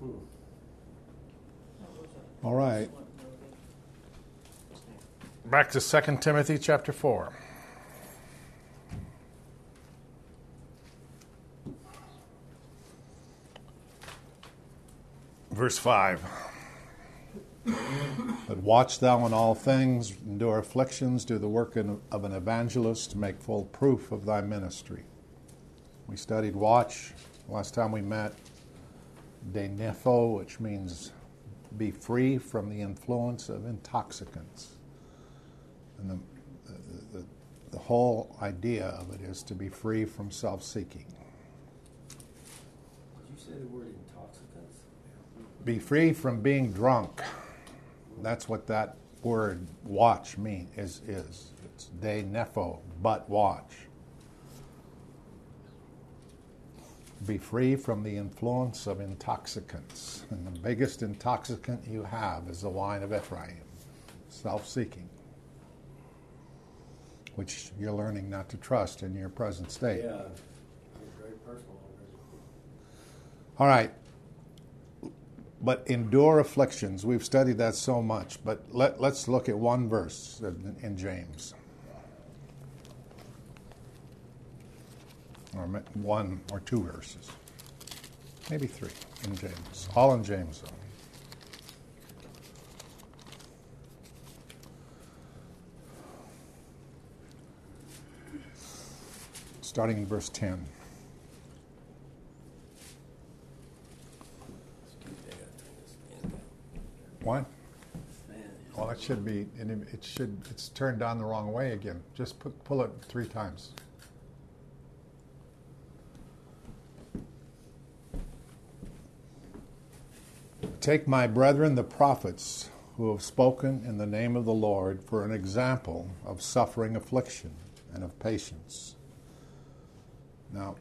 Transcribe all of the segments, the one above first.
All right. Back to 2 Timothy chapter 4. Verse 5. But watch thou in all things, endure afflictions, do the work of an evangelist, make full proof of thy ministry. We studied watch last time we met. De nepho, which means be free from the influence of intoxicants. And the whole idea of it is to be free from self-seeking. Did you say the word intoxicants? Be free from being drunk. That's what that word watch is. It's de nepho, but watch. Be free from the influence of intoxicants. And the biggest intoxicant you have is the wine of Ephraim, self-seeking, which you're learning not to trust in your present state. Yeah, it's very personal. All right. But endure afflictions. We've studied that so much. But let's look at one verse in James. Or one or two verses. Maybe three in James. All in James, though. Starting in verse 10. What? Well, it should be. It's turned down the wrong way again. Just pull it 3 times. Take my brethren, the prophets, who have spoken in the name of the Lord, for an example of suffering affliction and of patience. Now,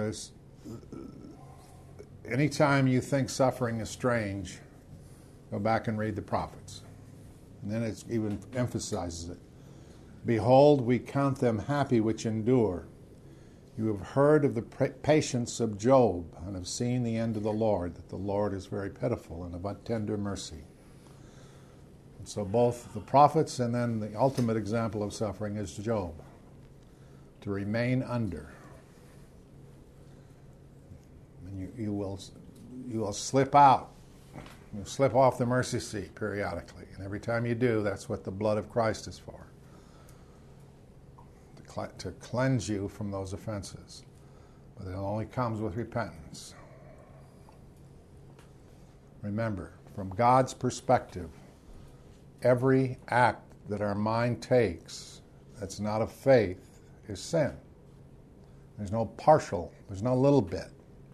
anytime you think suffering is strange, go back and read the prophets. And then it even emphasizes it. Behold, we count them happy which endure. You have heard of the patience of Job and have seen the end of the Lord, that the Lord is very pitiful and of tender mercy. And so both the prophets and then the ultimate example of suffering is Job. To remain under. And you will slip out. You'll slip off the mercy seat periodically. And every time you do, that's what the blood of Christ is for. To cleanse you from those offenses. But it only comes with repentance. Remember, from God's perspective, every act that our mind takes that's not of faith is sin. There's no partial, there's no little bit.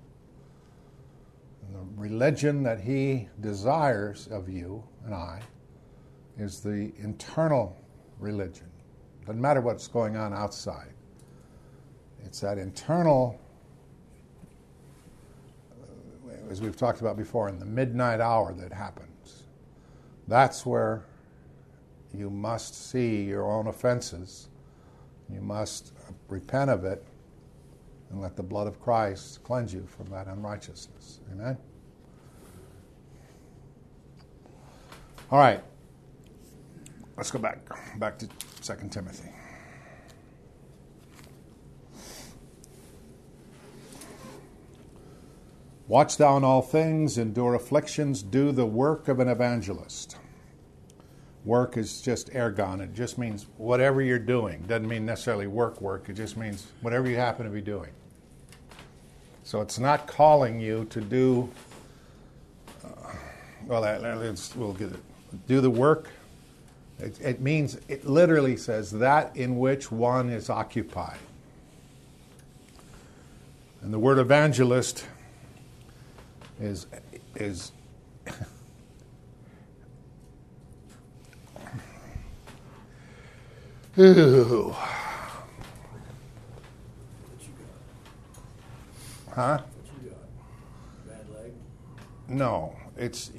And the religion that He desires of you and I is the internal religion. Doesn't matter what's going on outside. It's that internal, as we've talked about before, in the midnight hour that happens. That's where you must see your own offenses. You must repent of it and let the blood of Christ cleanse you from that unrighteousness. Amen? All right. Let's go back to 2 Timothy. Watch thou in all things, endure afflictions, do the work of an evangelist. Work is just ergon. It just means whatever you're doing. Doesn't mean necessarily work. It just means whatever you happen to be doing. So it's not calling you to do, we'll get it. Do the work. It means, it literally says that in which one is occupied. And the word evangelist is Ooh. Huh? What you got? Bad leg? No, it's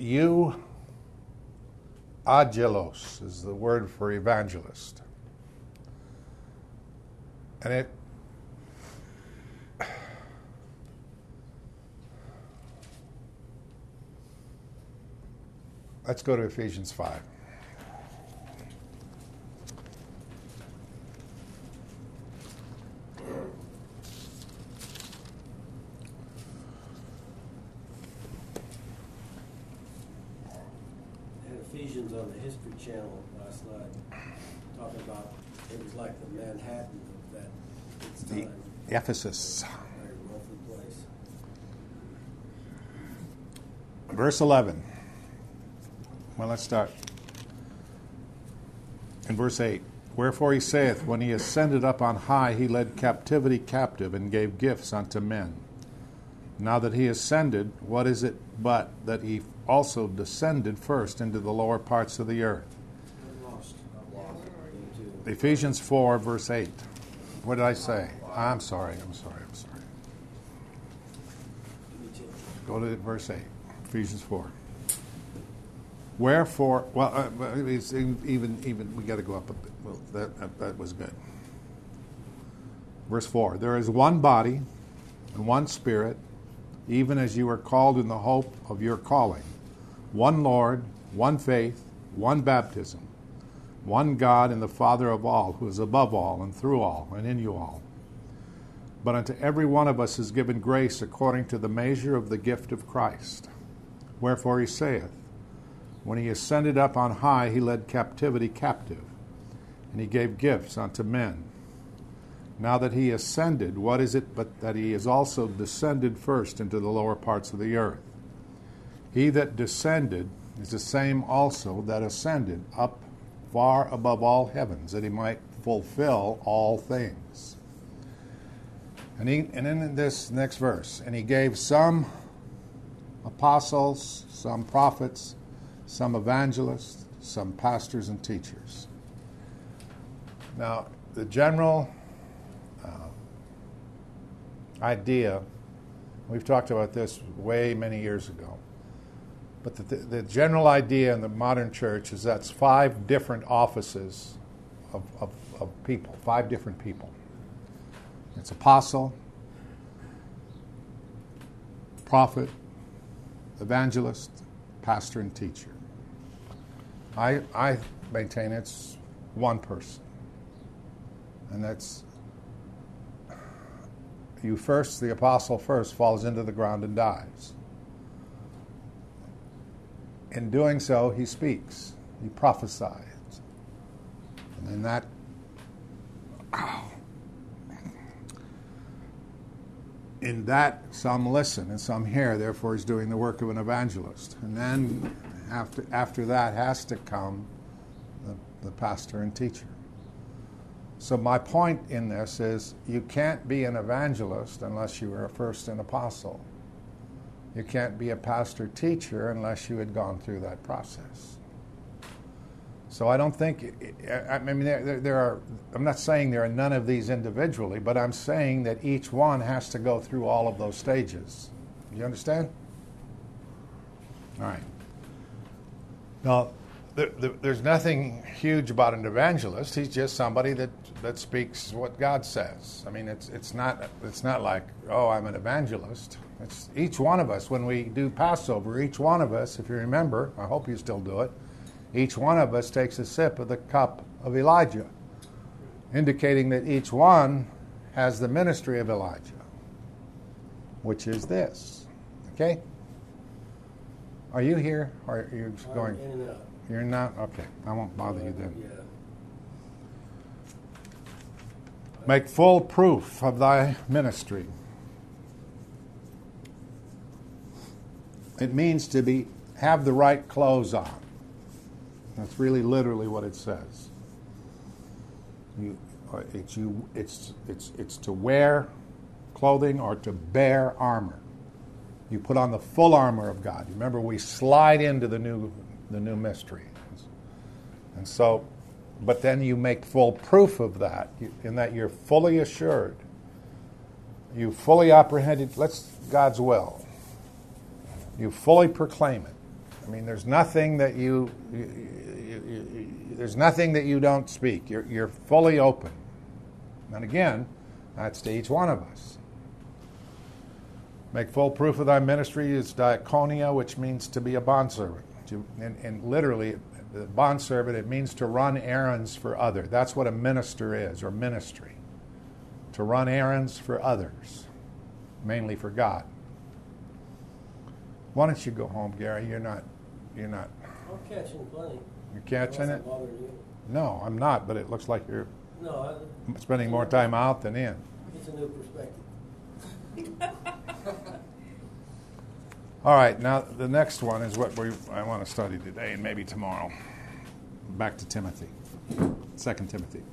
Angelos is the word for evangelist. And it Let's go to Ephesians 5. Ephesians on the History Channel last night, talking about it was like the Manhattan of that its time. Ephesus. Very wealthy place. Verse 11. Well, let's start. In verse 8. Wherefore he saith, when he ascended up on high, he led captivity captive and gave gifts unto men. Now that he ascended, what is it but that he also descended first into the lower parts of the earth? I'm lost. Ephesians 4, verse 8. What did I say? I'm sorry. Go to verse 8. Ephesians 4. Wherefore, it's even we got to go up a bit. Well, that was good. Verse 4. There is one body and one Spirit, even as you are called in the hope of your calling. One Lord, one faith, one baptism, one God and the Father of all, who is above all and through all and in you all. But unto every one of us is given grace according to the measure of the gift of Christ. Wherefore he saith, when he ascended up on high, he led captivity captive, and he gave gifts unto men. Now that he ascended, what is it but that he is also descended first into the lower parts of the earth? He that descended is the same also that ascended up far above all heavens, that he might fulfill all things. And in this next verse, and he gave some apostles, some prophets, some evangelists, some pastors and teachers. Now, the general idea, we've talked about this way many years ago, but the general idea in the modern church is that's 5 different offices of people, 5 different people. It's apostle, prophet, evangelist, pastor, and teacher. I maintain it's one person, and that's the apostle first falls into the ground and dies. In doing so, he speaks, he prophesies. And then that, in that, some listen and some hear, therefore he's doing the work of an evangelist. And then after that has to come the pastor and teacher. So my point in this is you can't be an evangelist unless you are first an apostle. You can't be a pastor teacher unless you had gone through that process. So I don't think, I mean, there are, I'm not saying there are none of these individually, but I'm saying that each one has to go through all of those stages. You understand? All right. Now, there's nothing huge about an evangelist. He's just somebody that speaks what God says. I mean, it's not like, oh, I'm an evangelist. It's each one of us, when we do Passover, each one of us, if you remember, I hope you still do it, each one of us takes a sip of the cup of Elijah, indicating that each one has the ministry of Elijah, which is this. Okay? Are you here, or are you going? In and out. You're not? Okay. I won't bother you then. Yeah. Make full proof of thy ministry. It means to have the right clothes on. That's really literally what it says. It's to wear clothing or to bear armor. You put on the full armor of God. Remember, we slide into the new mystery, and so, but then you make full proof of that, in that you're fully assured, you fully apprehended. God's will. You fully proclaim it. I mean, there's nothing that there's nothing that you don't speak. You're fully open. And again, that's to each one of us. Make full proof of thy ministry is diakonia, which means to be a bondservant. And literally, the bondservant, it means to run errands for others. That's what a minister is, or ministry. To run errands for others, mainly for God. Why don't you go home, Gary? You're not. I'm catching plenty. You're catching Unless it? I'm bothering you. No, I'm not. But it looks like you're No, spending more time out than in. it's a new perspective. All right. Now the next one is what I want to study today and maybe tomorrow. Back to Timothy, 2 Timothy,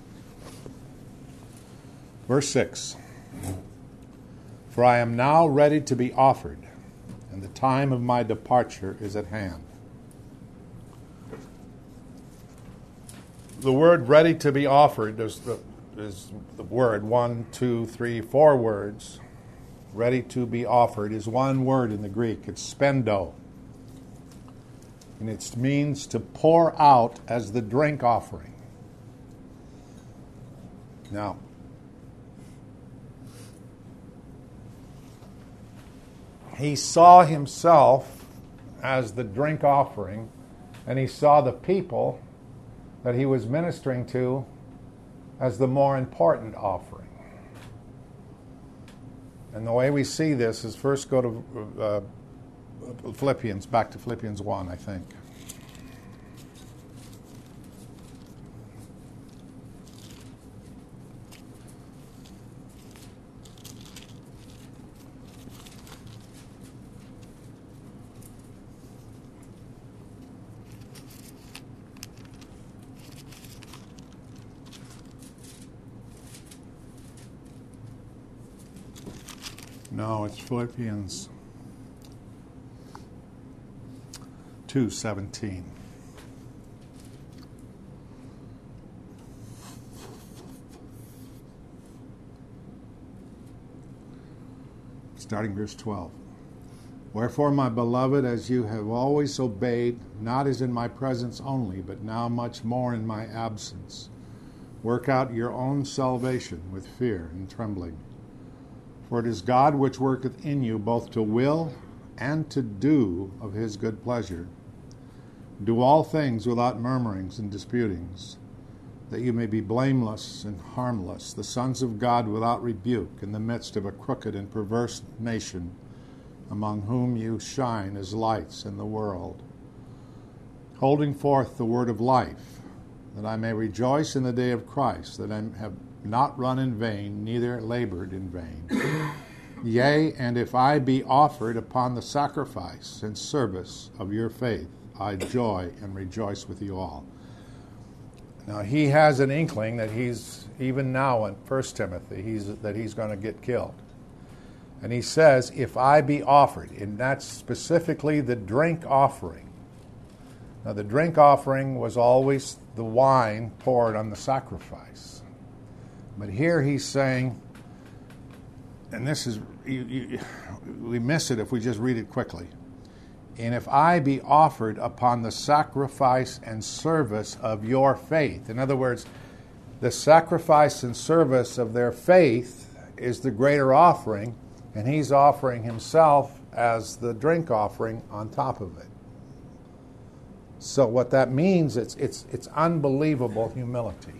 verse 6. For I am now ready to be offered, and the time of my departure is at hand. The word ready to be offered is the word 1, 2, 3, 4 words. Ready to be offered is one word in the Greek. It's spendo. And it means to pour out as the drink offering. Now, he saw himself as the drink offering, and he saw the people that he was ministering to as the more important offering. And the way we see this is first go to Philippians, back to Philippians 1, I think. No, it's Philippians 2:17. Starting verse 12. Wherefore, my beloved, as you have always obeyed, not as in my presence only, but now much more in my absence, work out your own salvation with fear and trembling. For it is God which worketh in you both to will and to do of his good pleasure. Do all things without murmurings and disputings, that you may be blameless and harmless, the sons of God without rebuke, in the midst of a crooked and perverse nation, among whom you shine as lights in the world, holding forth the word of life, that I may rejoice in the day of Christ, that I have not run in vain, neither labored in vain. Yea, and if I be offered upon the sacrifice and service of your faith, I joy and rejoice with you all. Now he has an inkling that he's, even now in 1 Timothy, that he's going to get killed. And he says, if I be offered, and that's specifically the drink offering. Now the drink offering was always the wine poured on the sacrifice. But here he's saying, and this is, we miss it if we just read it quickly. And if I be offered upon the sacrifice and service of your faith. In other words, the sacrifice and service of their faith is the greater offering, and he's offering himself as the drink offering on top of it. So what that means, it's unbelievable humility.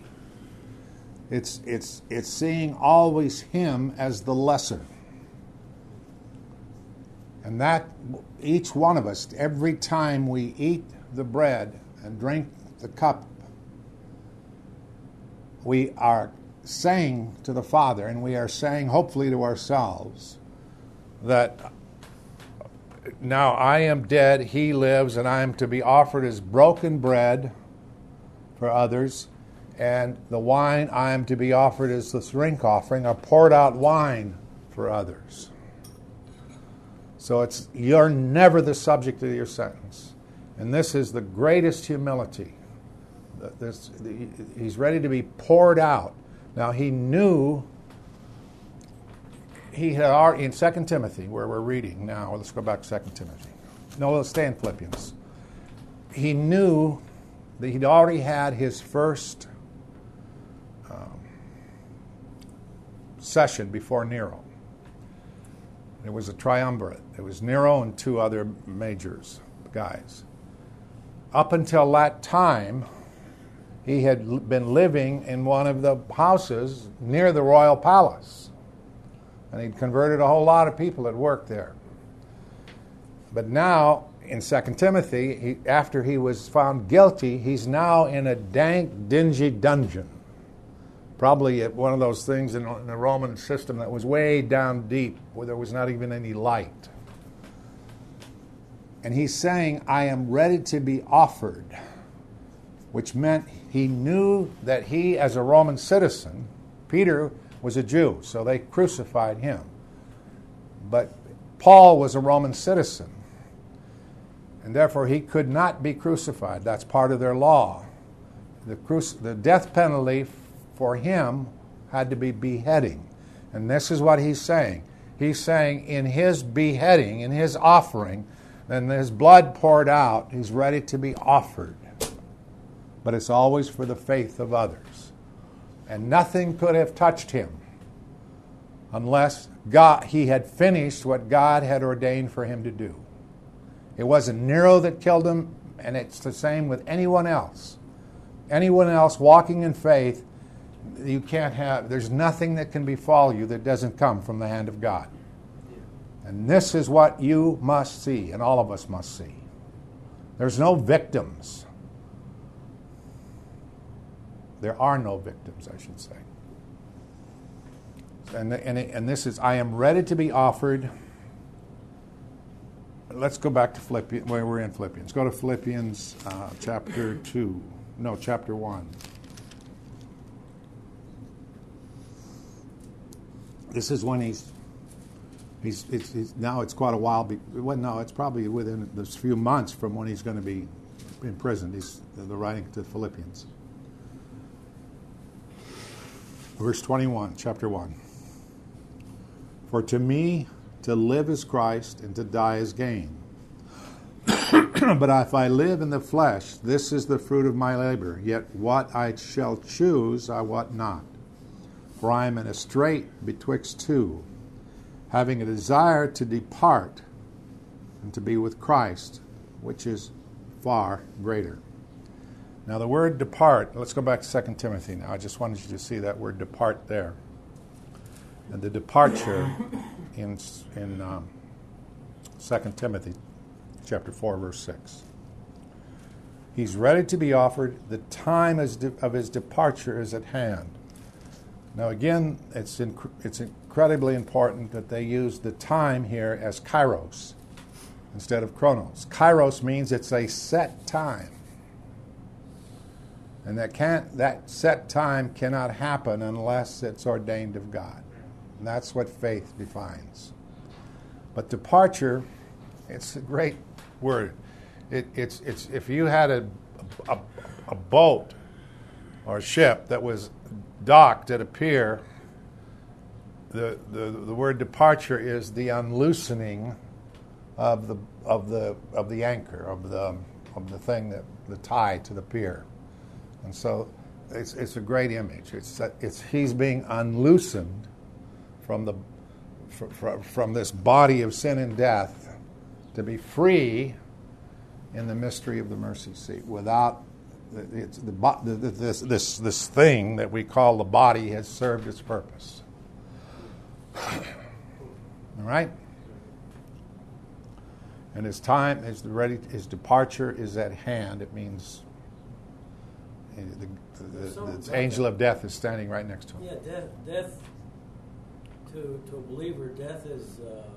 It's seeing always him as the lesser. And that each one of us, every time we eat the bread and drink the cup, we are saying to the Father, and we are saying hopefully to ourselves, that now I am dead, he lives, and I am to be offered as broken bread for others. And the wine I am to be offered as the drink offering, a poured out wine for others. So you're never the subject of your sentence. And this is the greatest humility. He's ready to be poured out. Now he knew, he had already, in 2 Timothy, where we're reading now, let's go back to 2 Timothy. No, let's stay in Philippians. He knew that he'd already had his first session before Nero. It was a triumvirate. It was Nero and two other majors, guys. up until that time, he had been living in one of the houses near the royal palace. And he'd converted a whole lot of people that worked there. But now, in 2 Timothy, after he was found guilty, he's now in a dank, dingy dungeon. Probably at one of those things in the Roman system that was way down deep, where there was not even any light. And he's saying, I am ready to be offered, which meant he knew that he, as a Roman citizen, Peter was a Jew, so they crucified him. But Paul was a Roman citizen, and therefore he could not be crucified. That's part of their law. The death penalty for him had to be beheading. And this is what he's saying. He's saying in his beheading, in his offering, then his blood poured out, he's ready to be offered. But it's always for the faith of others. And nothing could have touched him unless he had finished what God had ordained for him to do. It wasn't Nero that killed him, and it's the same with anyone else. Anyone else walking in faith, there's nothing that can befall you that doesn't come from the hand of God. And this is what you must see, and all of us must see. There's no victims. There are no victims, I should say. And this is, I am ready to be offered. Let's go back to Philippians, where we're in Philippians. Go to Philippians chapter 1. This is when he's now it's quite a while. It's probably within this few months from when he's going to be imprisoned. They're writing to the Philippians. Verse 21, chapter 1. For to me to live is Christ, and to die is gain. But if I live in the flesh, this is the fruit of my labor. Yet what I shall choose, I wot not. For I am in a strait betwixt two, having a desire to depart and to be with Christ, which is far greater. Now the word depart, let's go back to 2 Timothy now. I just wanted you to see that word depart there. And the departure in 2 Timothy chapter 4, verse 6. He's ready to be offered. The time of his departure is at hand. Now again, it's incredibly important that they use the time here as kairos instead of chronos. Kairos means it's a set time. And that set time cannot happen unless it's ordained of God. And that's what faith defines. But departure, it's a great word. It's if you had a boat or a ship that was docked at a pier, the word departure is the unloosening of the anchor of the thing, that the tie to the pier. And so it's a great image. It's he's being unloosened from this body of sin and death to be free in the mystery of the mercy seat. Without this thing that we call the body has served its purpose. All right? And his time is ready. His departure is at hand. It means the angel of death is standing right next to him. Yeah, death to a believer, death is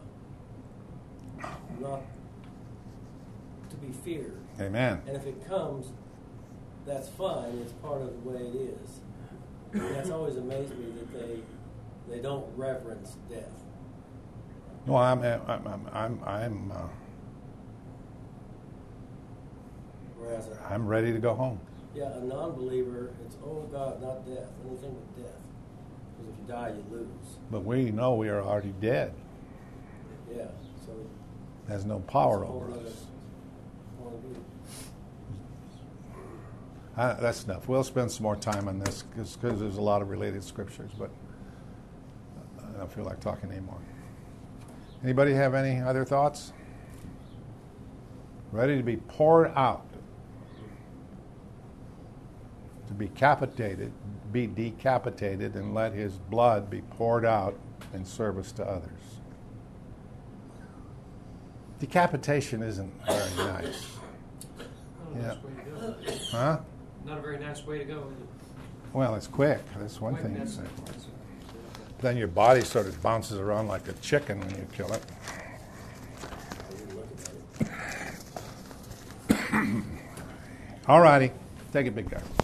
not to be feared. Amen. And if it comes, that's fine. It's part of the way it is. And that's always amazed me that they don't reverence death. No, Whereas I'm ready to go home. Yeah, a non-believer, it's, oh God, not death, anything but death. Because if you die, you lose. But we know we are already dead. Yeah, so It has no power over us. That's enough. We'll spend some more time on this because there's a lot of related scriptures, but I don't feel like talking anymore. Anybody have any other thoughts? Ready to be poured out. to be decapitated, and let his blood be poured out in service to others. Decapitation isn't very nice. Not a nice way to go. Huh? Not a very nice way to go, is it? Well, it's quick. That's one Quick, thing. that's- Say. that's- Then your body sort of bounces around like a chicken when you kill it. All righty. Take it, big guy.